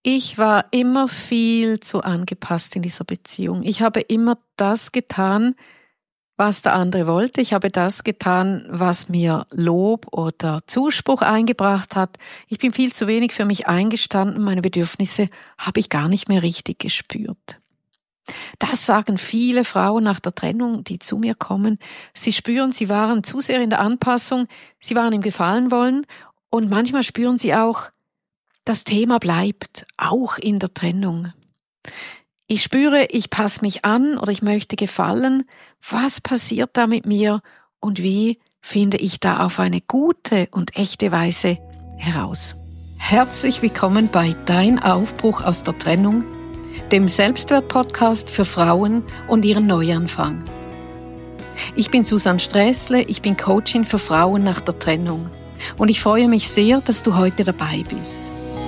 Ich war immer viel zu angepasst in dieser Beziehung. Ich habe immer das getan, was der andere wollte. Ich habe das getan, was mir Lob oder Zuspruch eingebracht hat. Ich bin viel zu wenig für mich eingestanden. Meine Bedürfnisse habe ich gar nicht mehr richtig gespürt. Das sagen viele Frauen nach der Trennung, die zu mir kommen. Sie spüren, sie waren zu sehr in der Anpassung, sie waren im Gefallen wollen und manchmal spüren sie auch, das Thema bleibt, auch in der Trennung. Ich spüre, ich passe mich an oder ich möchte gefallen. Was passiert da mit mir und wie finde ich da auf eine gute und echte Weise heraus? Herzlich willkommen bei Dein Aufbruch aus der Trennung, dem Selbstwert-Podcast für Frauen und ihren Neuanfang. Ich bin Susanne Sträßle, ich bin Coachin für Frauen nach der Trennung und ich freue mich sehr, dass du heute dabei bist.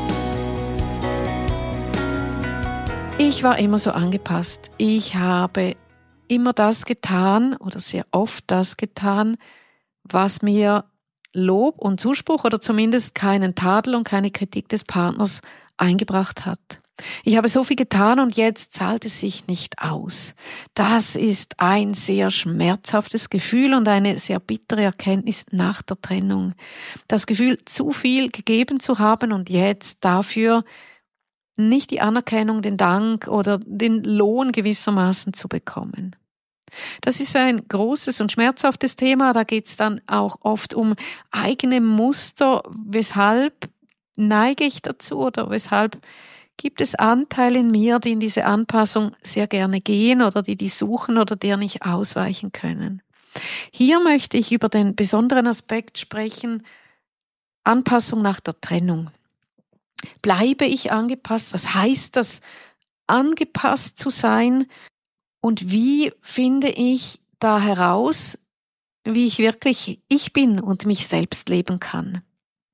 Ich war immer so angepasst. Ich habe immer das getan oder sehr oft das getan, was mir Lob und Zuspruch oder zumindest keinen Tadel und keine Kritik des Partners eingebracht hat. Ich habe so viel getan und jetzt zahlt es sich nicht aus. Das ist ein sehr schmerzhaftes Gefühl und eine sehr bittere Erkenntnis nach der Trennung. Das Gefühl, zu viel gegeben zu haben und jetzt dafür nicht die Anerkennung, den Dank oder den Lohn gewissermaßen zu bekommen. Das ist ein großes und schmerzhaftes Thema. Da geht es dann auch oft um eigene Muster. Weshalb neige ich dazu oder weshalb gibt es Anteile in mir, die in diese Anpassung sehr gerne gehen oder die suchen oder der nicht ausweichen können. Hier möchte ich über den besonderen Aspekt sprechen, Anpassung nach der Trennung. Bleibe ich angepasst? Was heißt das, angepasst zu sein? Und wie finde ich da heraus, wie ich wirklich ich bin und mich selbst leben kann?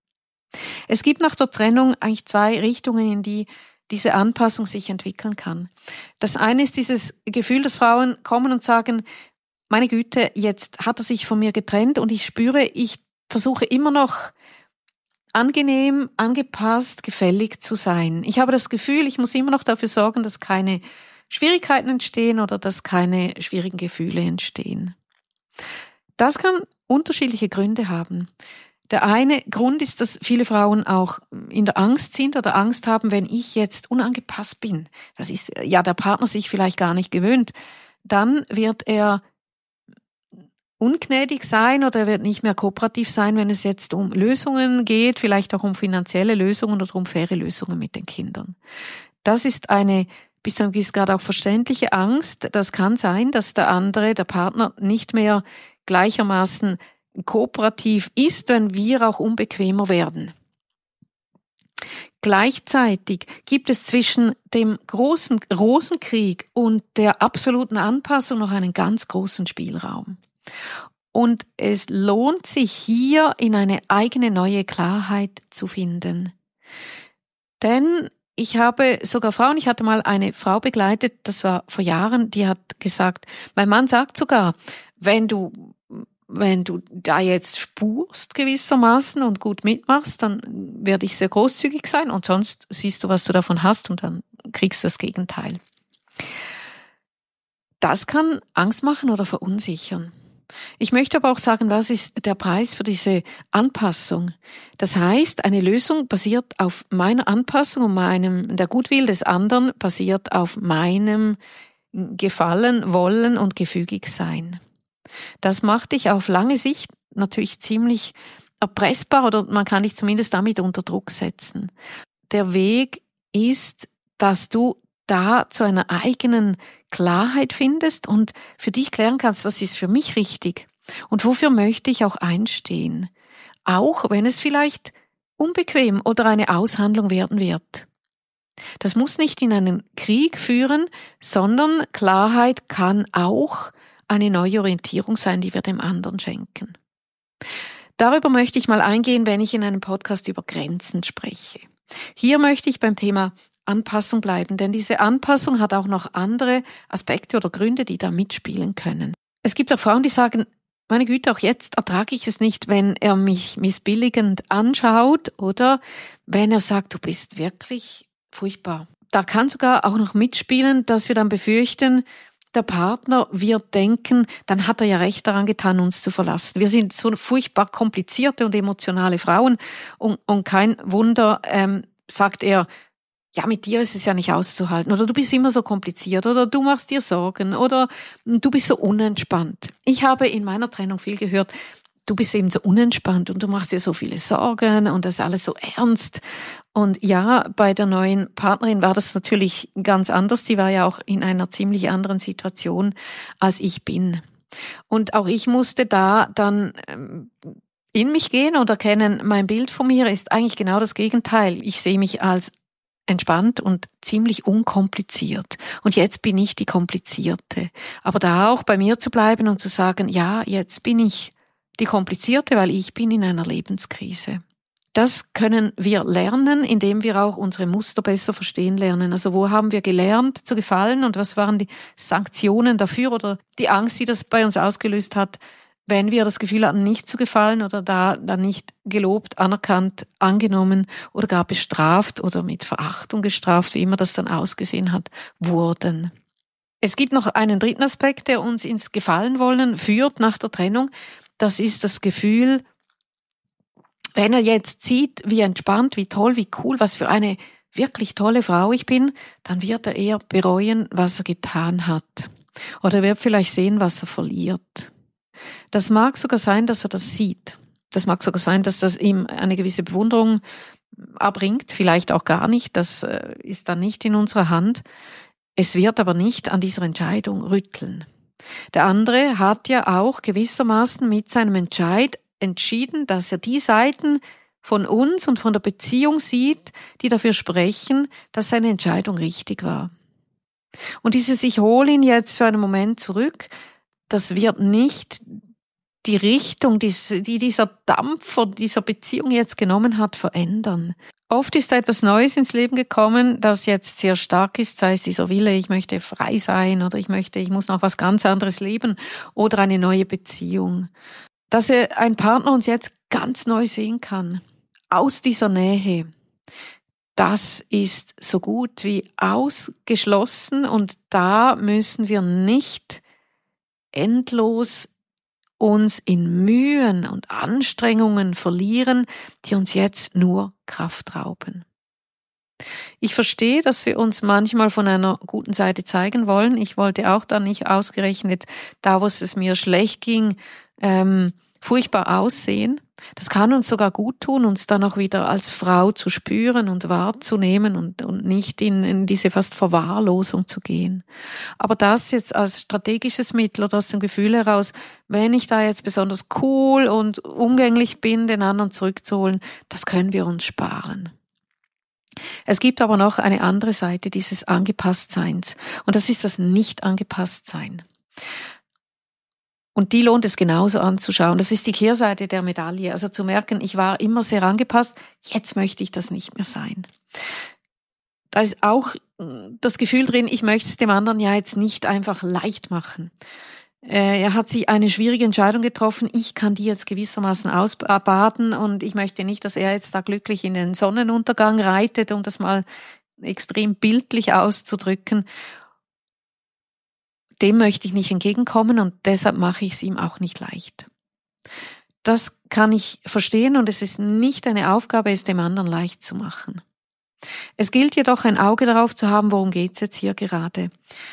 Es gibt nach der Trennung eigentlich zwei Richtungen, in die diese Anpassung sich entwickeln kann. Das eine ist dieses Gefühl, dass Frauen kommen und sagen, meine Güte, jetzt hat er sich von mir getrennt und ich spüre, ich versuche immer noch angenehm, angepasst, gefällig zu sein. Ich habe das Gefühl, ich muss immer noch dafür sorgen, dass keine Schwierigkeiten entstehen oder dass keine schwierigen Gefühle entstehen. Das kann unterschiedliche Gründe haben. Der eine Grund ist, dass viele Frauen auch in der Angst sind oder Angst haben, wenn ich jetzt unangepasst bin. Das ist ja der Partner sich vielleicht gar nicht gewöhnt. Dann wird er ungnädig sein oder er wird nicht mehr kooperativ sein, wenn es jetzt um Lösungen geht, vielleicht auch um finanzielle Lösungen oder um faire Lösungen mit den Kindern. Das ist eine bis zu einem gewissen Grad auch verständliche Angst. Das kann sein, dass der andere, der Partner, nicht mehr gleichermaßen kooperativ ist, wenn wir auch unbequemer werden. Gleichzeitig gibt es zwischen dem großen Rosenkrieg und der absoluten Anpassung noch einen ganz großen Spielraum. Und es lohnt sich hier in eine eigene neue Klarheit zu finden. Denn ich habe sogar Frauen, ich hatte mal eine Frau begleitet, das war vor Jahren, die hat gesagt, mein Mann sagt sogar, wenn du da jetzt spurst gewissermaßen und gut mitmachst, dann werde ich sehr großzügig sein und sonst siehst du, was du davon hast und dann kriegst du das Gegenteil. Das kann Angst machen oder verunsichern. Ich möchte aber auch sagen, was ist der Preis für diese Anpassung? Das heißt, eine Lösung basiert auf meiner Anpassung und der Gutwill des anderen basiert auf meinem Gefallen, Wollen und Gefügigsein. Das macht dich auf lange Sicht natürlich ziemlich erpressbar oder man kann dich zumindest damit unter Druck setzen. Der Weg ist, dass du da zu einer eigenen Klarheit findest und für dich klären kannst, was ist für mich richtig und wofür möchte ich auch einstehen, auch wenn es vielleicht unbequem oder eine Aushandlung werden wird. Das muss nicht in einen Krieg führen, sondern Klarheit kann auch eine neue Orientierung sein, die wir dem anderen schenken. Darüber möchte ich mal eingehen, wenn ich in einem Podcast über Grenzen spreche. Hier möchte ich beim Thema Anpassung bleiben, denn diese Anpassung hat auch noch andere Aspekte oder Gründe, die da mitspielen können. Es gibt auch Frauen, die sagen, meine Güte, auch jetzt ertrage ich es nicht, wenn er mich missbilligend anschaut oder wenn er sagt, du bist wirklich furchtbar. Da kann sogar auch noch mitspielen, dass wir dann befürchten, der Partner wird denken, dann hat er ja recht daran getan, uns zu verlassen. Wir sind so furchtbar komplizierte und emotionale Frauen und kein Wunder, sagt er, ja, mit dir ist es ja nicht auszuhalten oder du bist immer so kompliziert oder du machst dir Sorgen oder du bist so unentspannt. Ich habe in meiner Trennung viel gehört, du bist eben so unentspannt und du machst dir so viele Sorgen und das ist alles so ernst. Und ja, bei der neuen Partnerin war das natürlich ganz anders. Die war ja auch in einer ziemlich anderen Situation, als ich bin. Und auch ich musste da dann in mich gehen und erkennen, mein Bild von mir ist eigentlich genau das Gegenteil. Ich sehe mich als entspannt und ziemlich unkompliziert. Und jetzt bin ich die Komplizierte. Aber da auch bei mir zu bleiben und zu sagen, ja, jetzt bin ich die Komplizierte, weil ich bin in einer Lebenskrise. Das können wir lernen, indem wir auch unsere Muster besser verstehen lernen. Also wo haben wir gelernt zu gefallen und was waren die Sanktionen dafür oder die Angst, die das bei uns ausgelöst hat, wenn wir das Gefühl hatten, nicht zu gefallen oder da dann nicht gelobt, anerkannt, angenommen oder gar bestraft oder mit Verachtung gestraft, wie immer das dann ausgesehen hat, wurden. Es gibt noch einen dritten Aspekt, der uns ins Gefallenwollen führt nach der Trennung. Das ist das Gefühl, wenn er jetzt sieht, wie entspannt, wie toll, wie cool, was für eine wirklich tolle Frau ich bin, dann wird er eher bereuen, was er getan hat. Oder er wird vielleicht sehen, was er verliert. Das mag sogar sein, dass er das sieht. Das mag sogar sein, dass das ihm eine gewisse Bewunderung abbringt, vielleicht auch gar nicht. Das ist dann nicht in unserer Hand. Es wird aber nicht an dieser Entscheidung rütteln. Der andere hat ja auch gewissermaßen mit seinem Entscheid entschieden, dass er die Seiten von uns und von der Beziehung sieht, die dafür sprechen, dass seine Entscheidung richtig war. Und dieses Ich hole ihn jetzt für einen Moment zurück, das wird nicht die Richtung, die dieser Dampfer dieser Beziehung jetzt genommen hat, verändern. Oft ist da etwas Neues ins Leben gekommen, das jetzt sehr stark ist, sei es dieser Wille, ich möchte frei sein oder ich muss noch was ganz anderes leben oder eine neue Beziehung. Dass ein Partner uns jetzt ganz neu sehen kann, aus dieser Nähe, das ist so gut wie ausgeschlossen und da müssen wir nicht endlos uns in Mühen und Anstrengungen verlieren, die uns jetzt nur Kraft rauben. Ich verstehe, dass wir uns manchmal von einer guten Seite zeigen wollen. Ich wollte auch dann nicht ausgerechnet, da wo es mir schlecht ging, furchtbar aussehen. Das kann uns sogar gut tun, uns dann auch wieder als Frau zu spüren und wahrzunehmen und nicht in diese fast Verwahrlosung zu gehen. Aber das jetzt als strategisches Mittel oder aus dem Gefühl heraus, wenn ich da jetzt besonders cool und umgänglich bin, den anderen zurückzuholen, das können wir uns sparen. Es gibt aber noch eine andere Seite dieses Angepasstseins und das ist das Nicht-Angepasstsein. Und die lohnt es genauso anzuschauen. Das ist die Kehrseite der Medaille. Also zu merken, ich war immer sehr angepasst, jetzt möchte ich das nicht mehr sein. Da ist auch das Gefühl drin, ich möchte es dem anderen ja jetzt nicht einfach leicht machen. Er hat sich eine schwierige Entscheidung getroffen, ich kann die jetzt gewissermaßen ausbaden und ich möchte nicht, dass er jetzt da glücklich in den Sonnenuntergang reitet, um das mal extrem bildlich auszudrücken. Dem möchte ich nicht entgegenkommen und deshalb mache ich es ihm auch nicht leicht. Das kann ich verstehen und es ist nicht eine Aufgabe, es dem anderen leicht zu machen. Es gilt jedoch, ein Auge darauf zu haben, worum geht's jetzt hier gerade.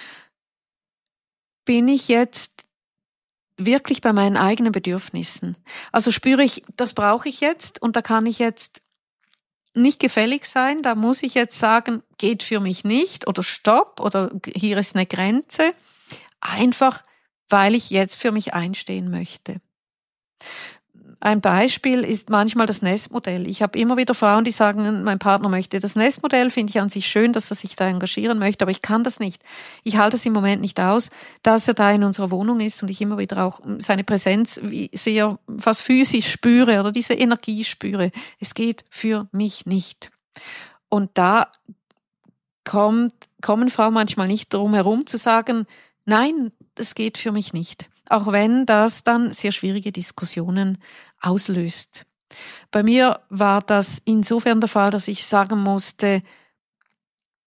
Bin ich jetzt wirklich bei meinen eigenen Bedürfnissen? Also spüre ich, das brauche ich jetzt und da kann ich jetzt nicht gefällig sein, da muss ich jetzt sagen, geht für mich nicht oder stopp oder hier ist eine Grenze. Einfach, weil ich jetzt für mich einstehen möchte. Ein Beispiel ist manchmal das Nestmodell. Ich habe immer wieder Frauen, die sagen, mein Partner möchte das Nestmodell, finde ich an sich schön, dass er sich da engagieren möchte, aber ich kann das nicht. Ich halte es im Moment nicht aus, dass er da in unserer Wohnung ist und ich immer wieder auch seine Präsenz wie sehr fast physisch spüre oder diese Energie spüre. Es geht für mich nicht. Und da kommen Frauen manchmal nicht drum herum zu sagen, nein, das geht für mich nicht. Auch wenn das dann sehr schwierige Diskussionen auslöst. Bei mir war das insofern der Fall, dass ich sagen musste,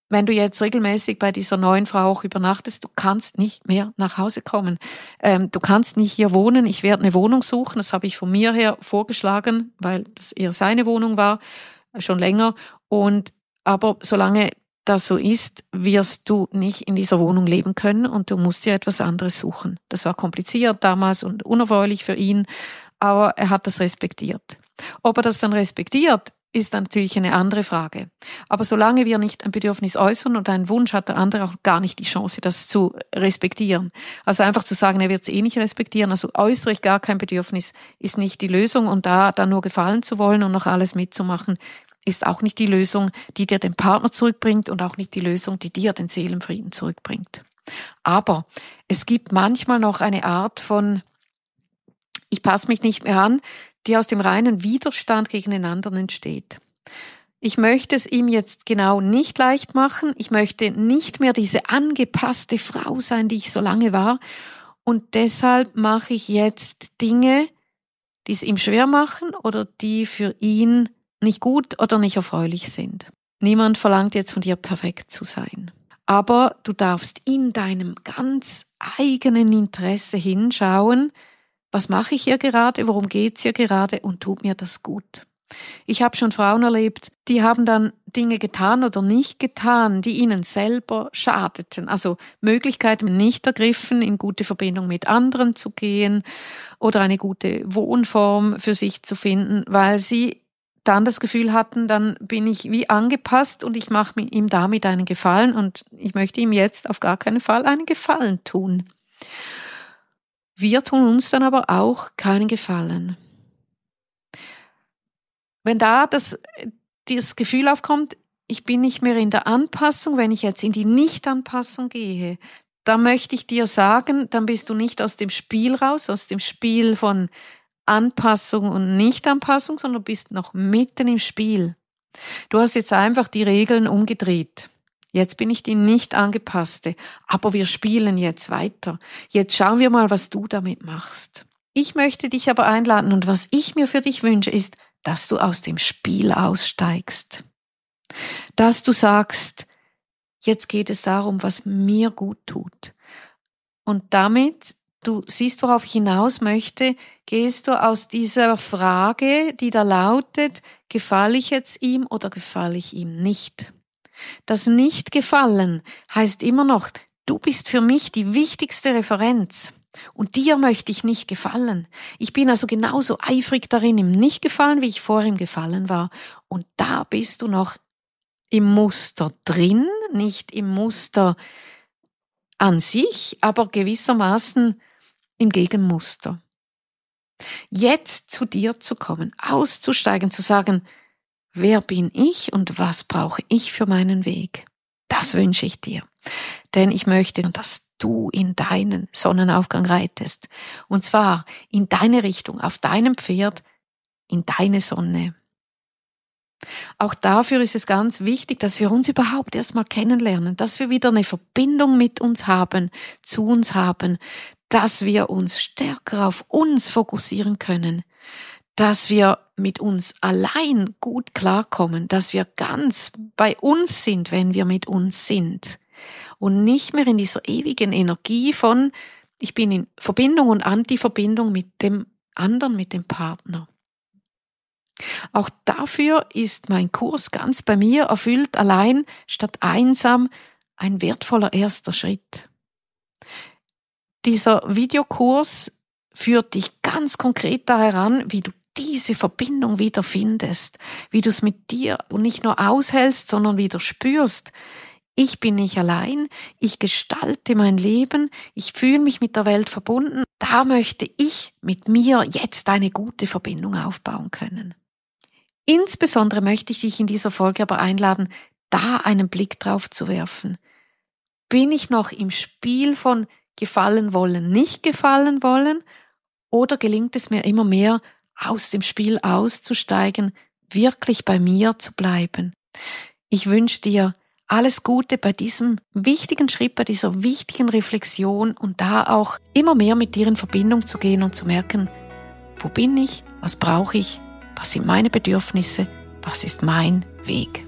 wenn du jetzt regelmäßig bei dieser neuen Frau auch übernachtest, du kannst nicht mehr nach Hause kommen. Du kannst nicht hier wohnen. Ich werde eine Wohnung suchen. Das habe ich von mir her vorgeschlagen, weil das eher seine Wohnung war, schon länger. Aber solange das so ist, wirst du nicht in dieser Wohnung leben können und du musst dir etwas anderes suchen. Das war kompliziert damals und unerfreulich für ihn, aber er hat das respektiert. Ob er das dann respektiert, ist dann natürlich eine andere Frage. Aber solange wir nicht ein Bedürfnis äußern und einen Wunsch, hat der andere auch gar nicht die Chance, das zu respektieren. Also einfach zu sagen, er wird es eh nicht respektieren, also äußere ich gar kein Bedürfnis, ist nicht die Lösung. Und da dann nur gefallen zu wollen und noch alles mitzumachen, ist auch nicht die Lösung, die dir den Partner zurückbringt und auch nicht die Lösung, die dir den Seelenfrieden zurückbringt. Aber es gibt manchmal noch eine Art von, ich passe mich nicht mehr an, die aus dem reinen Widerstand gegen den anderen entsteht. Ich möchte es ihm jetzt genau nicht leicht machen. Ich möchte nicht mehr diese angepasste Frau sein, die ich so lange war. Und deshalb mache ich jetzt Dinge, die es ihm schwer machen oder die für ihn nicht gut oder nicht erfreulich sind. Niemand verlangt jetzt von dir, perfekt zu sein. Aber du darfst in deinem ganz eigenen Interesse hinschauen, was mache ich hier gerade, worum geht's hier gerade und tut mir das gut. Ich habe schon Frauen erlebt, die haben dann Dinge getan oder nicht getan, die ihnen selber schadeten. Also Möglichkeiten nicht ergriffen, in gute Verbindung mit anderen zu gehen oder eine gute Wohnform für sich zu finden, weil sie dann das Gefühl hatten, dann bin ich wie angepasst und ich mache ihm damit einen Gefallen und ich möchte ihm jetzt auf gar keinen Fall einen Gefallen tun. Wir tun uns dann aber auch keinen Gefallen. Wenn da dieses Gefühl aufkommt, ich bin nicht mehr in der Anpassung, wenn ich jetzt in die Nicht-Anpassung gehe, dann möchte ich dir sagen, dann bist du nicht aus dem Spiel raus, aus dem Spiel von Anpassung und Nicht-Anpassung, sondern du bist noch mitten im Spiel. Du hast jetzt einfach die Regeln umgedreht. Jetzt bin ich die nicht angepasste, aber wir spielen jetzt weiter. Jetzt schauen wir mal, was du damit machst. Ich möchte dich aber einladen und was ich mir für dich wünsche, ist, dass du aus dem Spiel aussteigst. Dass du sagst, jetzt geht es darum, was mir gut tut. Und damit, du siehst, worauf ich hinaus möchte, gehst du aus dieser Frage, die da lautet, gefalle ich jetzt ihm oder gefalle ich ihm nicht? Das Nicht-Gefallen heißt immer noch, du bist für mich die wichtigste Referenz und dir möchte ich nicht gefallen. Ich bin also genauso eifrig darin im Nicht-Gefallen, wie ich vorher im Gefallen war. Und da bist du noch im Muster drin, nicht im Muster an sich, aber gewissermaßen im Gegenmuster. Jetzt zu dir zu kommen, auszusteigen, zu sagen, wer bin ich und was brauche ich für meinen Weg? Das wünsche ich dir. Denn ich möchte, dass du in deinen Sonnenaufgang reitest. Und zwar in deine Richtung, auf deinem Pferd, in deine Sonne. Auch dafür ist es ganz wichtig, dass wir uns überhaupt erstmal kennenlernen, dass wir wieder eine Verbindung mit uns haben, zu uns haben, dass wir uns stärker auf uns fokussieren können, dass wir mit uns allein gut klarkommen, dass wir ganz bei uns sind, wenn wir mit uns sind und nicht mehr in dieser ewigen Energie von, ich bin in Verbindung und Anti-Verbindung mit dem anderen, mit dem Partner. Auch dafür ist mein Kurs ganz bei mir erfüllt, allein statt einsam, ein wertvoller erster Schritt. Dieser Videokurs führt dich ganz konkret da heran, wie du diese Verbindung wieder findest, wie du es mit dir und nicht nur aushältst, sondern wieder spürst. Ich bin nicht allein, ich gestalte mein Leben, ich fühle mich mit der Welt verbunden. Da möchte ich mit mir jetzt eine gute Verbindung aufbauen können. Insbesondere möchte ich dich in dieser Folge aber einladen, da einen Blick drauf zu werfen. Bin ich noch im Spiel von gefallen wollen, nicht gefallen wollen? Oder gelingt es mir immer mehr, aus dem Spiel auszusteigen, wirklich bei mir zu bleiben? Ich wünsche dir alles Gute bei diesem wichtigen Schritt, bei dieser wichtigen Reflexion und da auch immer mehr mit dir in Verbindung zu gehen und zu merken, wo bin ich, was brauche ich, was sind meine Bedürfnisse, was ist mein Weg.